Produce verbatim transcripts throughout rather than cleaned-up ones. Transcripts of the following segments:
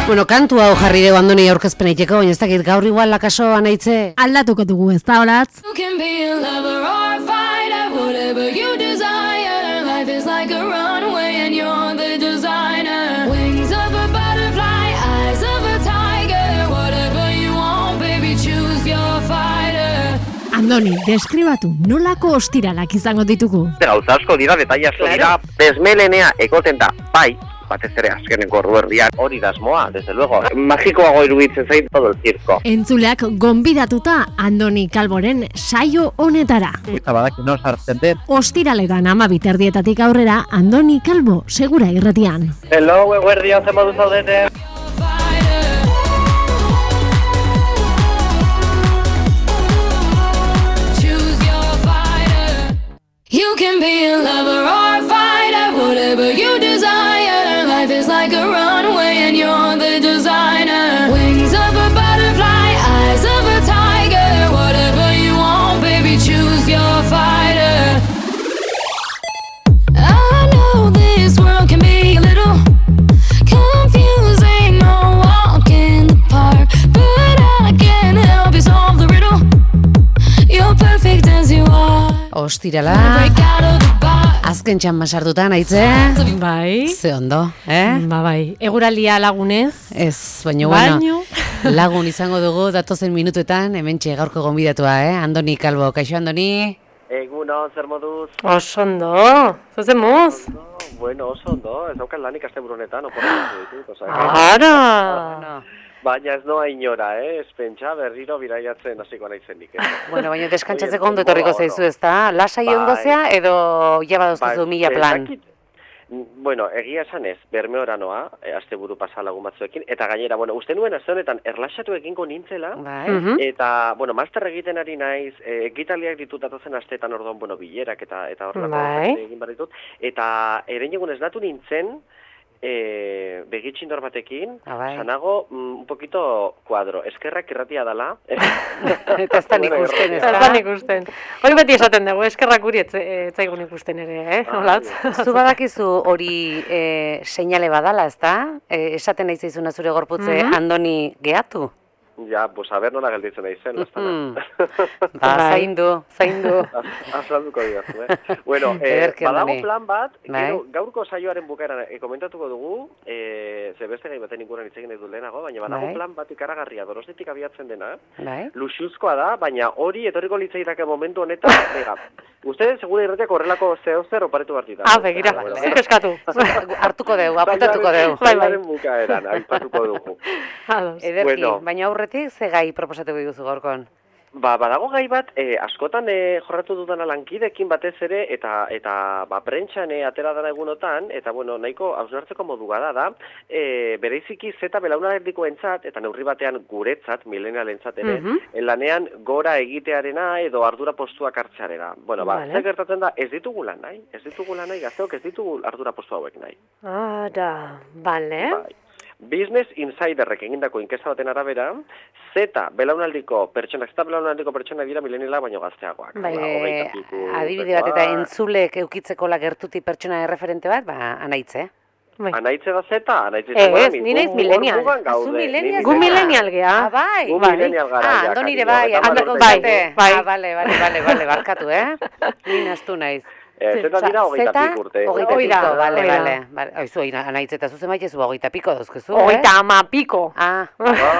Bueno, kantu hau jarri dugu Andoni aurkezpen egiteko, baina ez dakit gaur igual lakaso anaitze. Aldatuko dugu, ez da horatz? You can be a lover or a fighter, whatever you desire. Life is like a runway and you're the designer. Wings of a butterfly, eyes of a tiger. Whatever you want, baby, choose your fighter. Andoni, deskribatu, nolako ostiralak izango ditugu? Gauza asko dira, detaile asko dira, bezmelenea egoten da, bai, batez ere azkeneko ordu erdian hori da asmoa, desde luego. Magikoago iruditzen zait todo el circo. Entzuleak gonbidatuta Andoni Calvoren saio honetara. Eta badaki no sartzen den. Ostiraletan ama biterdietatik aurrera Andoni Calvo segura irratian. Hello, eguerdian zen modu zaudete. You can be a lover or a fighter, whatever you desire. Life is like a runway and you're the designer. Wings of a butterfly, eyes of a tiger. Whatever you want, baby, choose your fighter. I know this world can be a little confusing, no walk in the park, but I can help you solve the riddle. You're perfect as you are. Ostirala, azken txan masartutan, aitze? Bai. Ze ondo, eh? Ba bai, eguralia lagunez. Ez, baina bueno, lagun izango dugu datozen minutuetan, hementxe gaurko gonbidatua, eh? Andoni Calvo, kaixo Andoni? Egunon, zer moduz? Oso ondo, zuzen muz? Bueno, oso ondo, ez daukan lanik aste burunetan, oporretu ditut, oza. Ara! Baina ez noa inora, eh? Ez pentsa berriro biraiatzen hasiko naizenik. Eh? Bueno, baina deskantzatzeko ondo etorriko zaizu, ez da? Lasai ongo zea edo ja badozkazu mila plan? Bueno, egia esan ez, Bermeora noa, e, aste buru pasa lagun batzuekin, eta gainera, bueno, uste nuen aste honetan erlaxatu egingo nintzela, Bai. eta, bueno, master egiten ari naiz, e, egitaliak ditut datozen asteetan orduan, bueno, bilerak eta eta horrelako Bai. egin behar ditut, eta eren egun esnatu nintzen, E, begitxindor batekin, Abai. sanago mm, un poquito kuadro, eskerrak irratia dala. Eta ez da nik usten, ez Ez da? da nik usten. Hori beti esaten dugu, eskerrak guri ez zaigun ikusten ere, eh? Olatz? Zu badakizu hori e, seinale badala, ez da? E, esaten nahi zaizuna zure gorputze Andoni gehatu? Ja, pues a ver nola gelditzen nahi zen, Mm. lastan. Ba, zaindu, zaindu. Azalduko didazu, eh? Bueno, eh, Ederki, badago Andoni. plan bat, Bai. gero, gaurko saioaren bukaeran e, komentatuko dugu, eh, ze beste gai baten inguruan hitz egin nahi dut lehenago, baina badago Bai. plan bat ikaragarria, Donostiatik abiatzen dena, Bai? luxuzkoa da, baina hori etorriko litzaidake momentu honetan, bega. Uste, segura irratiak horrelako zeo zer oparetu bartita. Ah, begira, zuk eskatu. Hartuko dugu, apuntatuko dugu. Bai, bai. Saioaren bukaeran, aipatuko dugu. Ados. Ederki, Bueno. baina aurretik ze gai proposatuko diguzu gaurkon? Ba, badago gai bat, eh, askotan eh, jorratu dudana lankidekin batez ere, eta eta ba, prentxan eh, atera dara egunotan, eta bueno, nahiko hausnartzeko modu gara da, eh, bereiziki zeta belaunaldikoentzat, eta neurri batean guretzat, milenialentzat ere, Mhm. lanean gora egitearena edo ardura postuak hartzearena. Bueno, ba, Vale. zer gertatzen da, ez ditugu lan nahi, ez ditugu lan nahi, gazteok ez ditugu ardura postu hauek nahi. Ara, bale. Bai. Business Insiderrek egindako inkesta baten arabera, zeta belaunaldiko pertsonak, zeta belaunaldiko pertsonak dira mileniala baino gazteagoak. Bai, Ba, hogeita piku adibide bat eta urtekoak. entzulek eukitzeko la gertuti pertsona erreferente bat, ba, anaitze. Bai. Anaitze da zeta, anaitze Ez, izango da, ni naiz gu- millennial. orduan gaude, Zu ni millennial Gu zara? millennial gea. Ah, bai. Gu Bai. millennial gara, Ah, ja, Andonire cariño, bai, eta handako hamar bai. zate. bai. Ah, bale, bale, bale, bale, barkatu, eh? Ni nastu naiz. Eh, zeta dira hogeita Zeta, pik urte. hogeita Hoi da, piko, bale, hoi da. bale. Bale, oizu, anaitze eta zuzen baitezu hogeita piko dauzkezu, eh? Hogeita ama piko. Ah,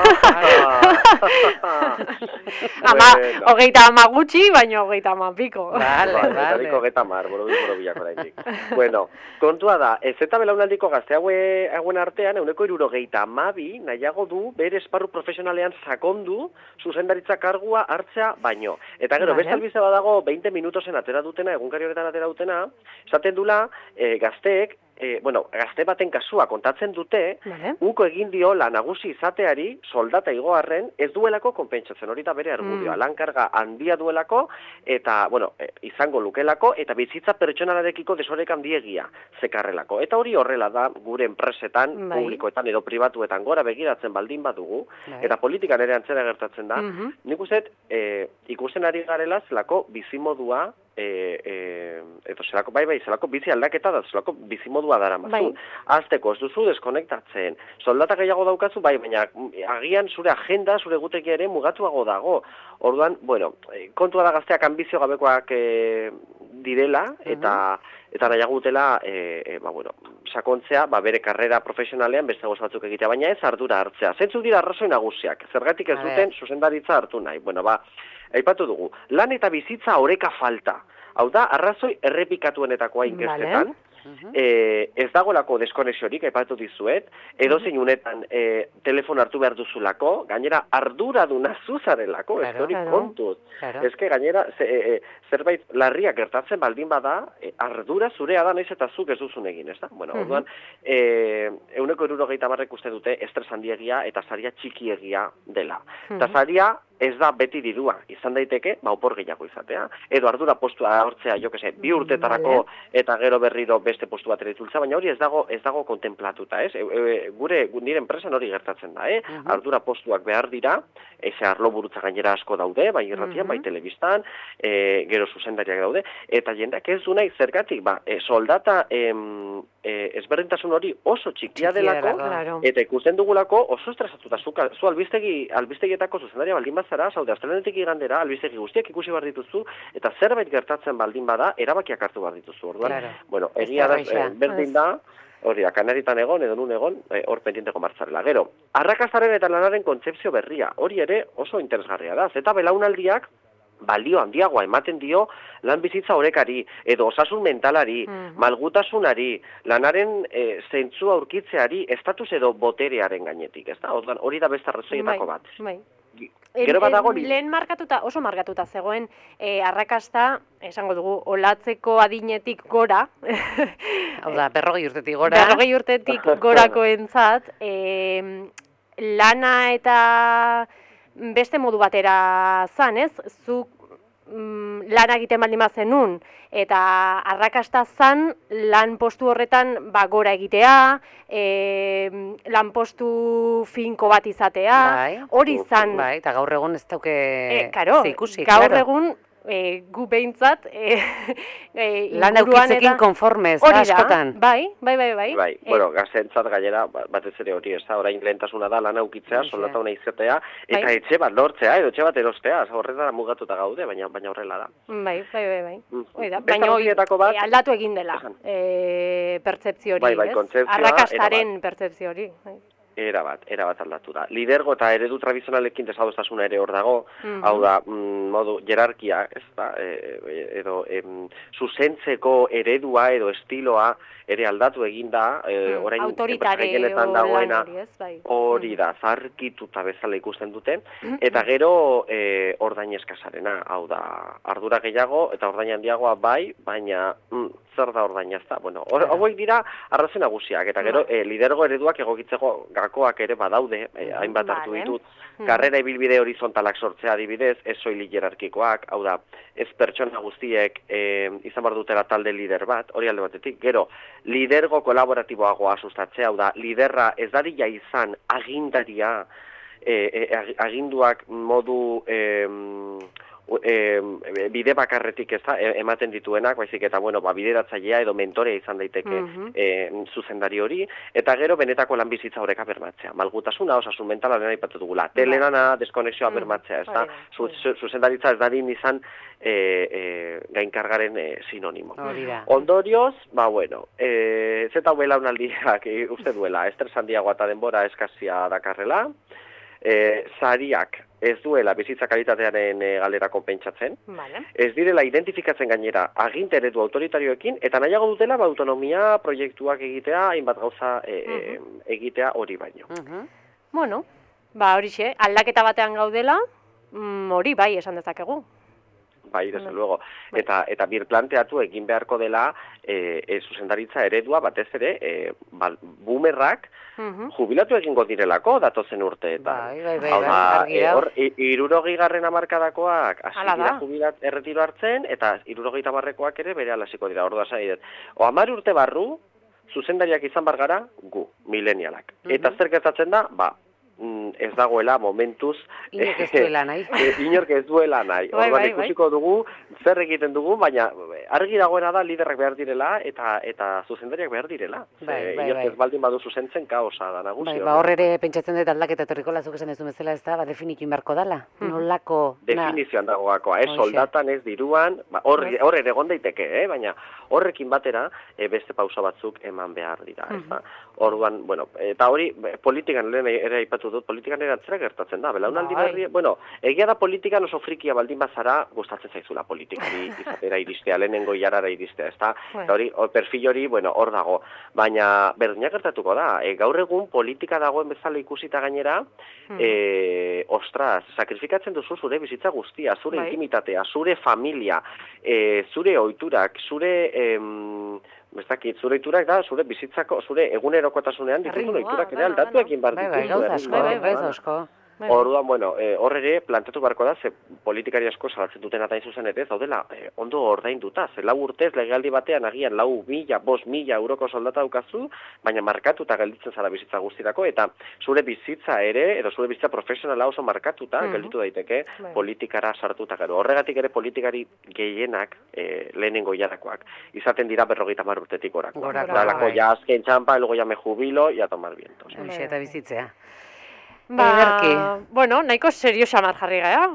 Ama, hogeita ama gutxi, baina hogeita ama piko. Vale, Vale, vale. vale. Hogeita mar, borobi borobiak oraindik. Bueno, kontua da, ez eta belaunaldiko gazte haue, hauen artean, euneko irurogeita amabi, nahiago du, bere esparru profesionalean sakondu, zuzendaritza kargua hartzea baino. Eta gero, Vale. beste albize badago, veinte minutosen atera dutena, egunkari horretan atera dutena, esaten dula, eh, gazteek, eh, bueno, gazte baten kasua kontatzen dute, Vale. uko egin diola nagusi izateari, soldata igoarren, ez duelako konpentsatzen, hori da bere argudioa, Mm. lankarga handia duelako, eta, bueno, eh, izango lukelako, eta bizitza pertsonalarekiko desorek handiegia zekarrelako. Eta hori horrela da, gure enpresetan, Bai. publikoetan edo pribatuetan gora begiratzen baldin badugu, Bai. eta politikan ere antzera gertatzen da, Mhm. nik uste, eh, ikusten ari garela zelako bizimodua e, e, edo zelako, bai, bai, zelako bizi aldaketa da, zelako bizi modua dara mazu. Bai. Azteko, ez duzu deskonektatzen. Soldata gehiago daukazu, bai, baina agian zure agenda, zure gutekia ere mugatuago dago. Orduan, bueno, kontua da gazteak ambizio gabekoak e, direla, eta eta nahiago dutela, e, e, ba, bueno, sakontzea, ba, bere karrera profesionalean beste gauza batzuk egitea, baina ez ardura hartzea. Zeintzuk dira arrazoi nagusiak, zergatik ez duten zuzendaritza hartu nahi. Bueno, ba, aipatu dugu, lan eta bizitza oreka falta. Hau da, arrazoi errepikatuenetakoa inkestetan, e, ez dagoelako deskonexiorik, aipatu dizuet, edo zein unetan e, telefon hartu behar duzulako, gainera arduraduna zuzarelako, ez hori kontuz. Ez que gainera ze, e, zerbait larriak gertatzen baldin bada, e, ardura zurea da naiz eta zuk ez duzun egin, ez da? Bueno, orduan, e, euneko hirurogeita hamarrek uste dute estres handiegia eta saria txikiegia dela. Eta saria ez da beti dirua, izan daiteke, ba, opor gehiago izatea. Edo ardura postua hortzea, jo que se, bi urtetarako eta gero berriro beste postu bat eritultza, baina hori ez dago ez dago kontemplatuta, ez? E, e, gure, nire enpresan hori gertatzen da, eh? Uh -huh. Ardura postuak behar dira, eze arlo burutza gainera asko daude, bai irratian, uh -huh. bai telebistan, e, gero zuzendariak daude, eta jendeak ez du nahi zergatik, ba, e, soldata em, e, ezberdintasun hori oso txikia delako, claro. Eta ikusten dugulako oso estresatuta, zu, zu albistegi, albistegietako zuzendaria baldin bazara, zaude, astelenetik igandera, albistegi guztiak ikusi behar dituzu, eta zerbait gertatzen baldin bada, erabakiak hartu behar dituzu, orduan, claro. Bueno, egia da, eh, berdin da, hori da, kanaritan egon, edo nun egon, eh, hor pendienteko martzarela. Gero, arrakastaren eta lanaren kontzepzio berria, hori ere oso interesgarria da, eta belaunaldiak, balio handiagoa ematen dio lan bizitza orekari, edo osasun mentalari, mm. malgutasunari, lanaren e, zentzua aurkitzeari, estatus edo boterearen gainetik, ez da? Hori da beste arrazoietako bat. Bai. Gero badago li... Lehen markatuta, oso markatuta zegoen, e, arrakasta, esango dugu, olatzeko adinetik gora. Hau da, berrogei urtetik gora. Berrogei urtetik gorako entzat, e, lana eta beste modu batera zan, ez? Zuk mm, lan egiten baldin bazenun, eta arrakasta zan lan postu horretan ba, gora egitea, e, lan postu finko bat izatea, hori zan. Bai, eta gaur egun ez dauke e, karo, ikusi, gaur claro. egun e, gu behintzat e, e, lan aukitzekin konformez, da, askotan. Bai, bai, bai, bai. Bai, e, bueno, gaztentzat gainera, batez ere hori, ez da, orain lehentasuna da lan aukitzea, soldata hona izatea, eta bai. Etxe bat lortzea, edo etxe bat erostea, horretara mugatuta gaude, baina baina horrela da. Bai, bai, bai, bai. Mm. Oida, baina hori, bat, e, aldatu egin dela, e, pertzepzio hori, bai, bai, ez? Arrakastaren pertzepzio hori, bai. Era bat, era bat aldatu da. Lidergo eta eredu tradizionalekin desadostasuna ere hor dago, mm-hmm. hau da, mm, modu, jerarkia, ez da, e, edo, em, zuzentzeko eredua edo estiloa ere aldatu egin da, e, mm, orain autoritario dagoena, hori, ez, bai. Hori da, zarkituta bezala ikusten dute, eta gero e, ordain eskasarena, hau da, ardura gehiago eta ordain handiagoa bai, baina mm, zer da ordain ez da. Bueno, hauek dira arrazen nagusiak, eta gero e, lidergo ereduak egokitzeko gakoak ere badaude, e, hainbat hartu ditut, karrera ibilbide horizontalak sortzea adibidez, ez soilik jerarkikoak, hau da, ez pertsona guztiek e, izan behar dutela talde lider bat, hori alde batetik, gero, lidergo kolaboratiboagoa sustatzea, hau da, liderra ez dadila izan agindaria, e, e, aginduak modu e, e, bide bakarretik ez da, ematen dituenak, baizik eta, bueno, ba, bideratzailea edo mentorea izan daiteke mm-hmm. e, zuzendari hori, eta gero benetako lanbizitza horreka bermatzea. Malgutasuna, osasun mentala lehen aipatu dugula. Telenana, deskonexioa bermatzea, ez da, zuzendaritza ez dadin izan e, e, gainkargaren e, sinonimo. Ondorioz, ba, bueno, e, zeta huela unaldiak e, uste duela, estres handiagoa eta denbora eskazia dakarrela, e, sariak ez duela bizitza kalitatearen e, galera konpentsatzen, vale. Ez direla identifikatzen gainera aginte eredu autoritarioekin, eta nahiago dutela ba, autonomia proiektuak egitea, hainbat gauza e, uh-huh. egitea hori baino. Uh-huh. Bueno, ba horixe, aldaketa batean gaudela, mm, hori bai esan dezakegu. Bai, desde luego. Eta, eta bir planteatu egin beharko dela e, e, zuzendaritza eredua batez ere e, ba, boomerrak uh-huh. jubilatu egingo direlako datozen urteetan. Bai, bai, bai, hau da, bai, e, hor, irurogei garren hamarkadakoak hasi dira jubilat erretiro hartzen, eta irurogei tamarrekoak ere bere alasiko dira, orduan zaidet. O hamar urte barru, zuzendariak izan bar gara gu, milenialak. Uh-huh. Eta zer gertatzen da, ba, ez dagoela momentuz Inork ez duela nahi. Inork ez duela nahi. Bai, Orduan bai, ikusiko dugu zer egiten dugu, baina argi dagoena da liderrak behar direla eta eta zuzendariak behar direla. Bai, bai, Inork bai. ez baldin badu zuzentzen kaosa da nagusi. Bai, ba, hor ere pentsatzen dut aldaketa etorriko lazuk esan dezu bezala, ez da, ba, definitu inbarko dala. Nolako... na- Definizioan dagoakoa, ez Hoxe. soldatan, ez diruan, ba, hor, hor ere egon daiteke, eh? Baina horrekin batera e, beste pausa batzuk eman behar dira, ez da. Orduan, bueno, eta hori, be, politikan lehen ere aipatu dut, politikan ere antzera gertatzen da, belaunaldi Bai. berri, bueno, egia da politikan oso frikia baldin bazara, gustatzen zaizula politikari izatera iristea, lehenengo jarara iristea, ez da. Eta hori, hor, perfil hori, bueno, hor dago, baina berdina gertatuko da, e, gaur egun politika dagoen bezala ikusita gainera, e, ostras, sakrifikatzen duzu zure bizitza guztia, zure Bai. intimitatea, zure familia, e, zure ohiturak, zure em, ez dakit, zure ohiturak da, zure bizitzako, zure egunerokotasunean dituzun Erritmoa, ohiturak ere bai, bai, aldatu egin behar Bai, bai, dituzu, gauza asko, erritmoa, bai, bai, bai. asko. Bai. Orduan, bueno, eh, hor ere planteatu beharko da, ze politikari asko salatzen duten atain zuzen ere, daudela, eh, ondo ordainduta, ze lau urtez legealdi batean agian lau mila, bost mila euroko soldata daukazu, baina markatuta gelditzen zara bizitza guztirako, eta zure bizitza ere, edo zure bizitza profesionala oso markatuta, gelditu daiteke, Bai. politikara sartuta gero. Horregatik ere politikari gehienak eh, lehenengo jarakoak, izaten dira berrogeita hamar urtetik orakoak. Gorakoak, Dalako, bai. ja azken txampa, luego ya me jubilo, y a tomar vientos. Hoxe, eta bizitzea. Ba, Ederki. bueno, nahiko serio xamar jarri gara.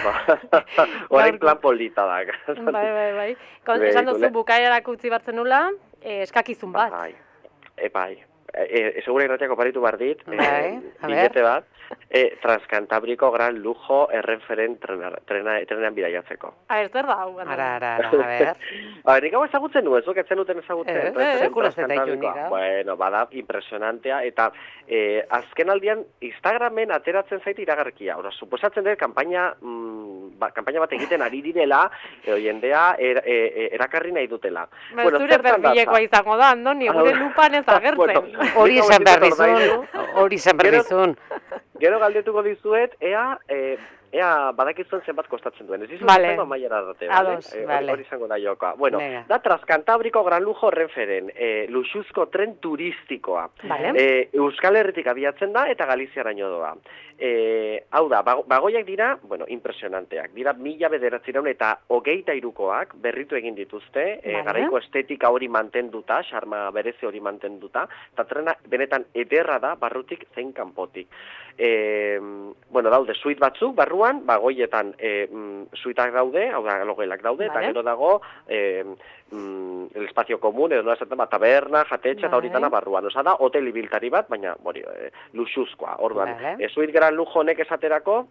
Horrein plan polita da. bai, bai, bai. Kon, Be, esan duzu ikule- bukaerak utzi bartzen nula, eh, eskakizun bat. Bai, e, bai. E, e, segura irratiako paritu behar dit, Bai, a bilete bat, e, Transcantabriko gran lujo erreferen trena, trena, trenean bidaiatzeko. A ber, zer da, hau? Ara, ara, ara, a ber. A ber, nik hau ezagutzen nuen, zuk etzen duten ezagutzen. Ez, Erreferen sekula ez dut Transcantabrikoa. nik, hau. Bueno, bada, impresionantea, eta e, azken aldian Instagramen ateratzen zaite iragarkia. Ora, suposatzen dut, kampaina, mm, ba, kampaina bat egiten ari direla, e, jendea er, e, e, erakarri nahi dutela. Ba, zure zertan perfilekoa datza? izango da, Andoni, gure lupan ez agertzen. Bueno, Hori nik hau esan ez behar dut dizun, ordaindu. hori esan behar Gero- dizun. Gero galdetuko dizuet, ea, e, ea badakizuen zenbat kostatzen duen. Ez dizut Vale. zengo maiera date, Ados, vale? E, hori- vale. Hori izango da jokoa. Bueno, Venga. da Transcantabriko gran lujo renferen, e, luxuzko tren turistikoa. Vale. E, Euskal Herritik abiatzen da eta Galiziaraino doa. E, hau da, bago- bagoiak dira, bueno, impresionanteak. Dira mila bederatzireun eta hogeita irukoak berritu egin dituzte, e, Vale. garaiko estetika hori mantenduta, xarma berezi hori mantenduta, eta trena benetan ederra da barrutik zein kanpotik. E, bueno, daude suite batzuk barruan, bagoietan e, mm, suitak daude, hau da, logelak daude, eta Vale. gero dago e, mm, el espazio komun, edo nola esaten ba, taberna, jatetxe, eta Vale. hori dana barruan. Osa da, hotel ibiltari bat, baina, hori, e, luxuzkoa. Orduan, Vale. e, suite gran lujo honek esaterako,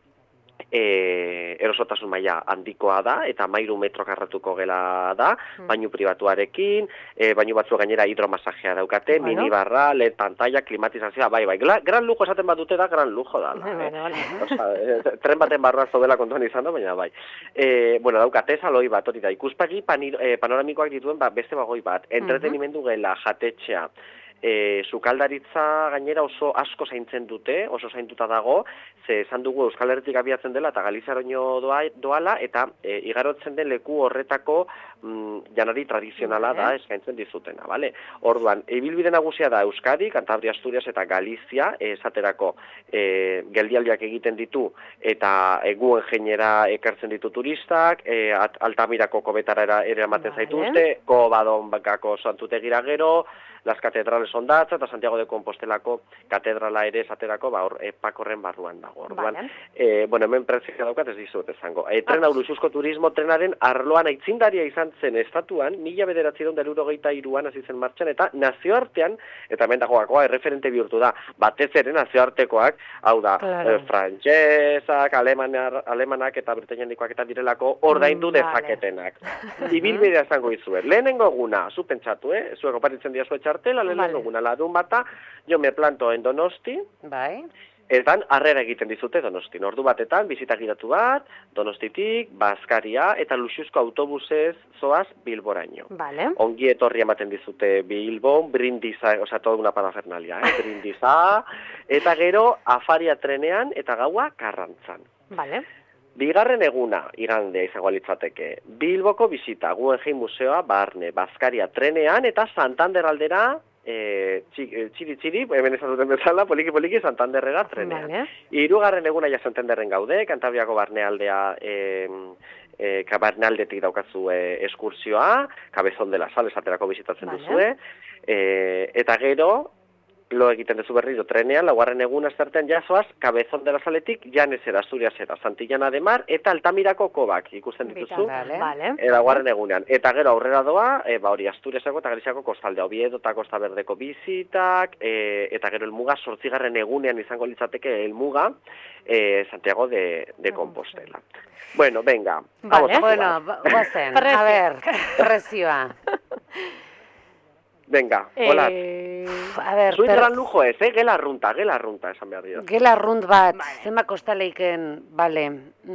e, erosotasun maila handikoa da, eta mairu metro karratuko gela da, bainu pribatuarekin, e, bainu batzu gainera hidromasajea daukate, Bueno. minibarra, L E D pantalla, klimatizazioa, bai, bai, Gla, gran lujo esaten badute da, gran lujo da. Vale, vale. Osa, e, tren baten barruan zaudela kontuan izan da, baina bai. E, bueno, daukate saloi bat, hori da, ikuspegi panir, e, panoramikoak dituen ba, beste bagoi bat, entretenimendu gela, jatetxea, E, sukaldaritza gainera oso asko zaintzen dute, oso zaintuta dago, ze esan dugu Euskal Herritik abiatzen dela eta Galiziaraino doa, doala, eta e, igarotzen den leku horretako mm, janari tradizionala da eskaintzen dizutena, bale? Orduan, ibilbide nagusia da Euskadi, Cantabria, Asturias eta Galizia, e, esaterako e, geldialdiak egiten ditu, eta eguen jeinera ekartzen ditu turistak, e, at, Altamirako kobetara ere ematen Vale. zaituzte, Kobadon bakako santutegira gero, Las Catedrales Ondatza eta Santiago de Compostelako katedrala ere esaterako, ba, hor, e, pakorren barruan dago. Orduan, Vale. e, bueno, hemen prezioa daukat ez dizut esango. E, tren hau luxuzko turismo trenaren arloan aitzindaria izan zen estatuan, mila bederatziehun eta hirurogeita hiruan hasi zen martxan, eta nazioartean, eta hemen dagoakoa, erreferente bihurtu da, batez ere nazioartekoak, hau da, Claro. e, frantsesak, alemanar, alemanak eta britainikoak eta direlako ordaindu Mm, vale. dezaketenak. Ibilbidea esango izuet. Lehenengo eguna, zu pentsatu, eh? Zuek oparitzen dira zuet txartela, lehenengo Vale. eguna larun bata, jo me planto en Donosti, Bai, etan harrera egiten dizute Donostin. Ordu batetan, bizita giratu bat, Donostitik, Baskaria, eta luxuzko autobusez zoaz Bilboraino. Vale. Ongi etorri ematen dizute Bilbon, Brindisa, osea, toda una parafernalia, eh? Brindisa, eta gero afaria trenean, eta gaua Karrantzan. Vale. Bigarren eguna, igandea izango litzateke, Bilboko bizita, Guggenheim Museoa, Barne, Baskaria trenean, eta Santander aldera e, txiri txiri, hemen esan duten bezala, poliki poliki Santanderrera trenean. Vale. Hirugarren eguna ja Santanderren gaude, Kantabriako barnealdea e, e, barnealdetik daukazu e, eskursioa, Cabezón de la Sal esaterako bizitatzen Vale. duzue, e, eta gero, lo egiten duzu berriro trenean, laugarren egun azterten jasoaz, Cabezón de la Saletik janesera, Asturiasera, Santillana de Mar, eta Altamirako kobak ikusten dituzu, Vale. Vale. e, laugarren egunean. Eta gero aurrera doa, e, ba hori Asturiasako eta Galiziako kostaldea, Oviedo eta Costa Berdeko bizitak, e, eta gero elmuga zortzigarren egunean izango litzateke elmuga, e, Santiago de, de Compostela. Bueno, venga. Vale. Vamos a jugar. Bueno, ba- guazen, Prezio. a ver, prezioa. Venga, hola. Eh, A ver, Zuit per- gran lujo ez, eh? Gela arrunta, gela arrunta esan behar dira. gela runt bat, zema kostaleiken, bale.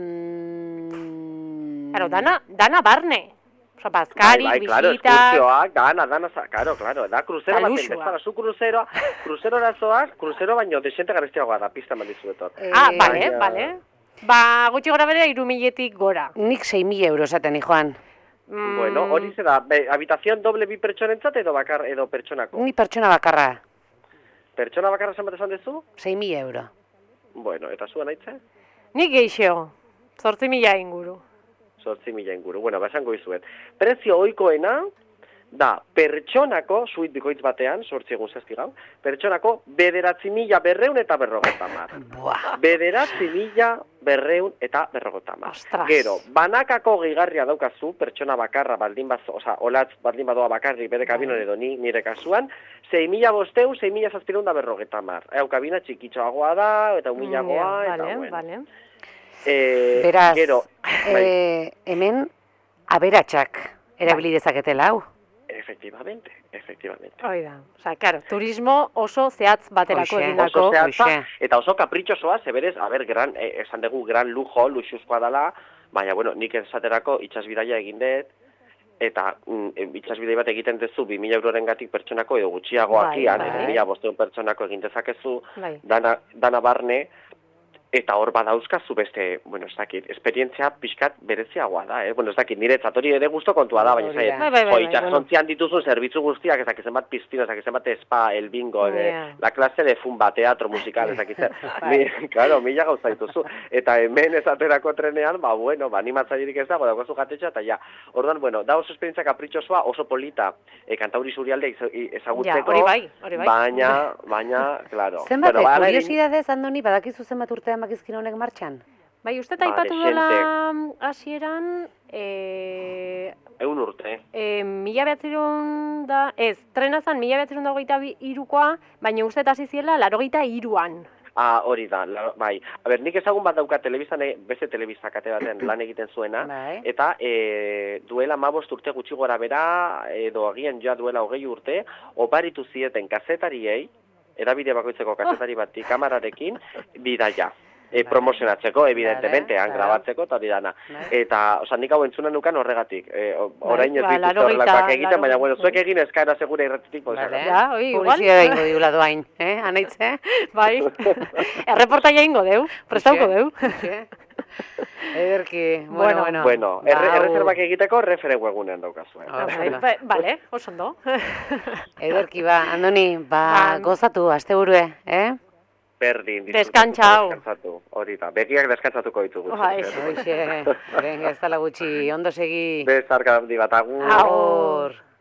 Mm, Claro, dana, dana barne. Osa, bazkari, bai, bai, claro, bisitak... eskursioak, dana, dana, za- claro, claro, da kruzero Eta baten, luxua. bezala, zu kruzeroa, kruzerora zoaz, kruzero baino desente garestiagoa da, pista eman dizuetor. eh, Ah, bale, baina- bale. Ba, gutxi gora bere, irumiletik gora. Nik sei mila euro esaten, Joan. Mm, Bueno, hori zera, be, habitazion doble bi pertsonentzat edo bakar edo pertsonako? Ni pertsona bakarra, Pertsona bakarra zenbat esan duzu? sei mila euro. Bueno, eta zua naitze? Nik geixo, zortzi mila inguru. Zortzi mila inguru. Bueno, ba esango izuet. Prezio ohikoena da pertsonako, suit bikoitz batean, zortzi egun zazpi gau, pertsonako bederatzi mila berreun eta berrogota mar. Buah. Bederatzi mila berreun eta berrogota mar. Ostras. Gero, banakako gehigarria daukazu, pertsona bakarra baldin bazo, oza, olatz baldin badoa bakarrik bere kabinon edo ni, nire kasuan, sei mila bosteun, sei mila zazpireun da berrogeta mar. Hau, kabina txikitxoagoa da, eta humilagoa, Ja, eta vale, bueno. vale. Eh, Beraz, gero, bai, eh, hemen aberatsak erabili dezaketela, hau. efectivamente, efectivamente. Hoi da. Osa, claro, turismo oso zehatz baterako Hoxe, egindako. Oso zehatza, Hoxe. eta oso kapritxosoa, zeberez, a ber, gran, eh, esan dugu gran lujo, luxuzkoa dela, baina, bueno, nik esaterako itxasbidaia egin dut, eta mm, itxasbidai bat egiten duzu bi mila euroren gatik pertsonako edo gutxiagoakian, Bai, edo bai. mila bosteun pertsonako egin dezakezu, Bai. dana, dana barne, eta hor badauzkazu beste, bueno, ez dakit, esperientzia pixkat bereziagoa da, eh? Bueno, ez dakit, niretzat hori ere gusto kontua da, baina Hori zait, da. Bai, bai, bai, jo, bai, itxasontzian dituzun zerbitzu guztiak, ez dakit zenbat piztina, ez dakit zenbat spa, el bingo, de, Ja. la clase de fumba, teatro musical, ez dakit zer. Bai. Mi, claro, mila gauza dituzu. Eta hemen esaterako trenean, ba, bueno, ba, animatzailerik ez dago, daukazu jatetxa, eta ja. Orduan, bueno, da oso esperientzia kapritxosoa, oso polita, e, kantauri zurialde iz- i- ezagutzeko, Ja, hori bai, hori bai. baina, baina, claro. Zenbat, Bueno, ba, hala ere- kuriosidadez, Andoni, badakizu zenbat urtean bakizkin honek martxan? Bai, uste Ba, aipatu dezente. dela hasieran, eh, Egun urte. eh, mila behatzerun da, ez, trena zan mila behatzerun da hogeita irukoa, baina uste hasi ziela larogeita iruan. Ah, hori da, la, bai. A ber, nik ezagun bat dauka telebistan, e, beste telebista kate batean lan egiten zuena, Bai. eta e, duela hamabost urte gutxi gora bera, edo agian ja duela hogei urte, oparitu zieten kazetariei, edabide bakoitzeko kazetari bati kamerarekin, bidaia. E, promozionatzeko, evidentemente, Vale, han claro. grabatzeko, eta hori dana. Bai. Eta, oza, nik hau entzuna nukan horregatik. E, o- orain ez ba, dituzte laurogeita- horrelakoak egiten, baina, laurogeita- bueno, zuek egin eskaera segura irratitik, pues, Vale. Ja, oi, igual. Publizidea ingo diula doain, eh, anaitze? Bai, erreportaia ingo deu, prestauko deu. Hoxe. Ederki, bueno, Bueno. bueno. Bueno, Ba, erre, hau- errezerbak egiteko refere webgunean daukazu. Eh? Ah, Bai, Ondo. bai, Bale, oso ondo. Ederki, ba, Andoni, ba, Ba- gozatu, asteburue, eh? Berdin, Deskantsau. deskantzatu, hori da, begiak deskantzatuko ditugu. Bai. Hoxe, venga, ez dala gutxi, ondo segi. Bezarka handi bat, agur. Agur.